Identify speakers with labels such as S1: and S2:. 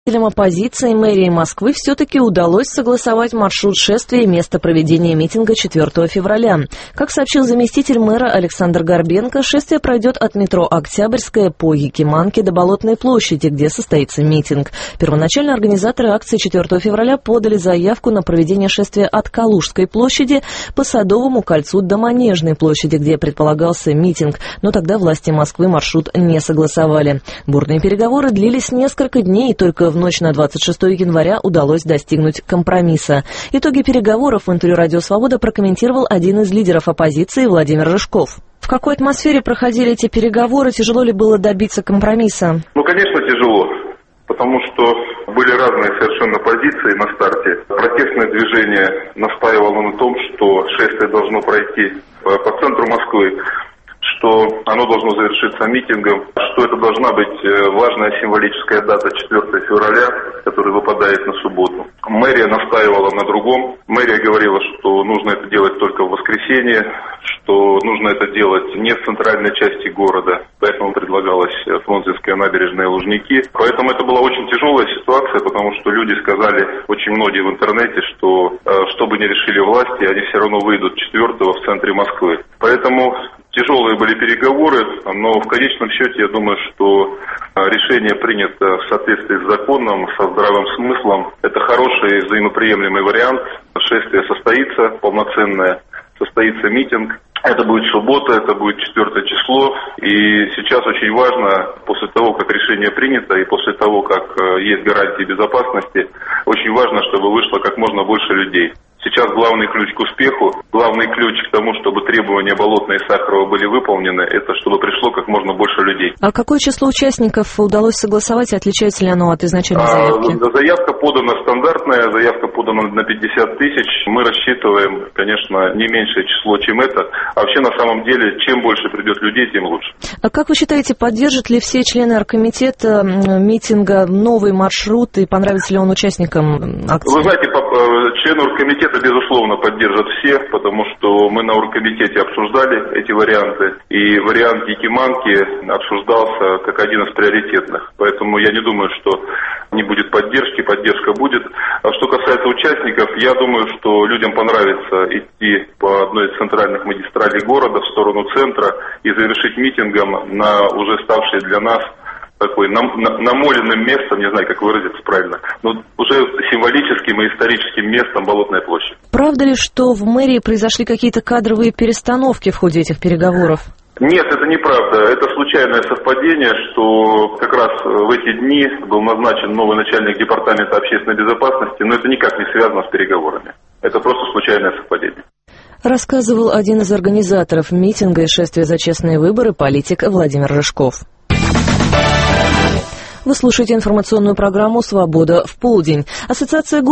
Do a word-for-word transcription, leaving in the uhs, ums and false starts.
S1: Оппозиции мэрии Москвы все-таки удалось согласовать маршрут шествия и место проведения митинга четвёртого февраля. Как сообщил заместитель мэра Александр Горбенко, шествие пройдет от метро Октябрьская по Якиманке до Болотной площади, где состоится митинг. Первоначально организаторы акции четвёртого февраля подали заявку на проведение шествия от Калужской площади по Садовому кольцу до Манежной площади, где предполагался митинг, но тогда власти Москвы маршрут не согласовали. Бурные переговоры длились несколько дней, и только в В ночь на двадцать шестое января удалось достигнуть компромисса. Итоги переговоров в интервью «Радио Свобода» прокомментировал один из лидеров оппозиции Владимир Рыжков. В какой атмосфере проходили эти переговоры? Тяжело ли было добиться компромисса?
S2: Ну, конечно, тяжело, потому что были разные совершенно позиции на старте. Протестное движение настаивало на том, что шествие должно пройти по центру Москвы, что оно должно завершиться митингом, что это должна быть важная символическая дата четвёртого февраля, которая выпадает на субботу. Мэрия настаивала на другом. Мэрия говорила, что нужно это делать только в воскресенье, что нужно это делать не в центральной части города, поэтому предлагалась Фрунзенская набережная, Лужники. Поэтому это была очень тяжелая ситуация, потому что люди сказали, очень многие в интернете, что что бы ни решили власти, они все равно выйдут четвёртого в центре Москвы. Поэтому тяжелые были переговоры, но в конечном счете я думаю, что решение принято в соответствии с законом, со здравым смыслом. Это хороший взаимоприемлемый вариант. Шествие состоится полноценное, состоится митинг. Это будет суббота, это будет четвёртое число. И сейчас очень важно, после того, как решение принято и после того, как есть гарантии безопасности, очень важно, чтобы вышло как можно больше людей. Сейчас главный ключ к успеху, главный ключ к тому, чтобы требования Болотной и Сахарова были выполнены, это чтобы пришло как можно больше людей.
S1: А какое число участников удалось согласовать, отличается ли оно от изначальной заявки?
S2: А, заявка подана стандартная, заявка подана на пятьдесят тысяч. Мы рассчитываем, конечно, не меньшее число, чем это. А вообще, на самом деле, чем больше придет людей, тем лучше.
S1: А как вы считаете, поддержат ли все члены оргкомитета митинга новый маршрут и понравится ли он участникам акции?
S2: Вы знаете, члены оргкомитета это, безусловно, поддержат все, потому что мы на оргкомитете обсуждали эти варианты, и вариант Якиманки обсуждался как один из приоритетных. Поэтому я не думаю, что не будет поддержки, поддержка будет. А что касается участников, я думаю, что людям понравится идти по одной из центральных магистралей города в сторону центра и завершить митингом на уже ставшей для нас такой нам, на, намоленным местом, не знаю, как выразиться правильно, но уже символическим и историческим местом Болотная площадь.
S1: Правда ли, что в мэрии произошли какие-то кадровые перестановки в ходе этих переговоров?
S2: Нет, это неправда. Это случайное совпадение, что как раз в эти дни был назначен новый начальник департамента общественной безопасности, но это никак не связано с переговорами. Это просто случайное совпадение.
S1: Рассказывал один из организаторов митинга и шествия за честные выборы политик Владимир Рыжков. Вы слушаете информационную программу «Свобода в полдень». Ассоциация